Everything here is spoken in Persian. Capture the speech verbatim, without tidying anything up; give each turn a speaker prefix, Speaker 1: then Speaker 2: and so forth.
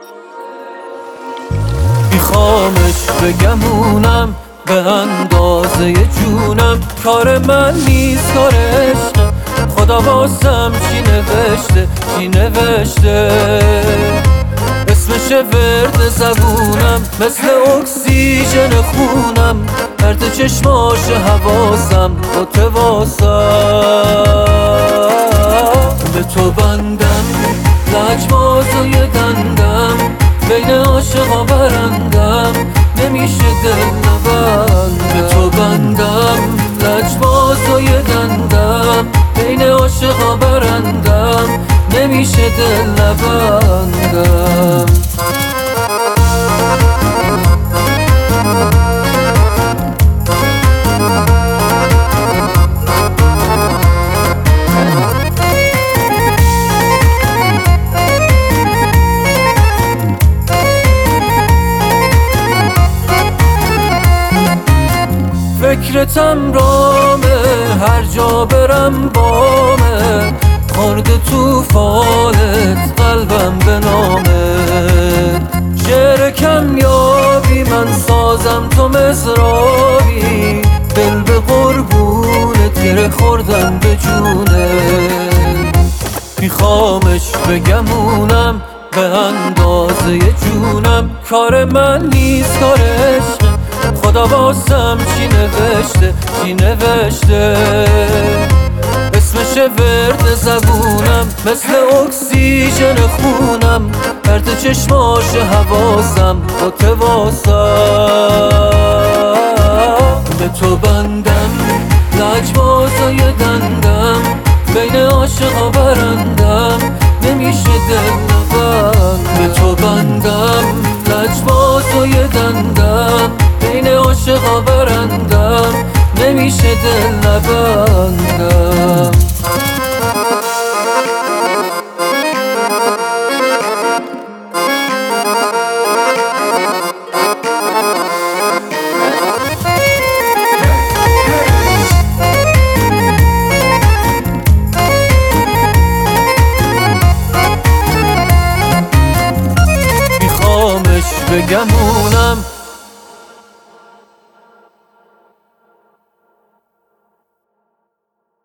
Speaker 1: میخوامش بگمونم به اندازه جونم، کار من نیست کار عشقم، خدا واسم چی نوشته چی نوشته. اسمش ورد زبونم، مثل اکسیژن خونم، پرت چشماش حواسم با تواسم. به تو بندم لجبازای دندم، بین عاشقا برندم نمیشه دل نبند. به تو بندم لجبازای دندم، بین عاشقا برندم نمیشه دل نبندم. فکرتم رامه، هر جا برم بامه، خورد توفانت قلبم به نامت. شعر کم یابی من سازم تو مزرابی، دل به قربونت گره خوردم به جونت. میخوامش بگمونم به اندازه جونم، کار من نیست کار عشقم، خدا واسم چی نوشته چی نوشته. اسمش ورد زبونم، مثل اکسیژن خونم، پرت چشماش حواسم با تواسم. به تو بندم لجبازای دندم، بین عاشقا برندم نمیشه دل نبند. به تو بندم لجبازای دندم، بین عاشقا برندم نمیشه دل نبندم. میخوامش بگمونم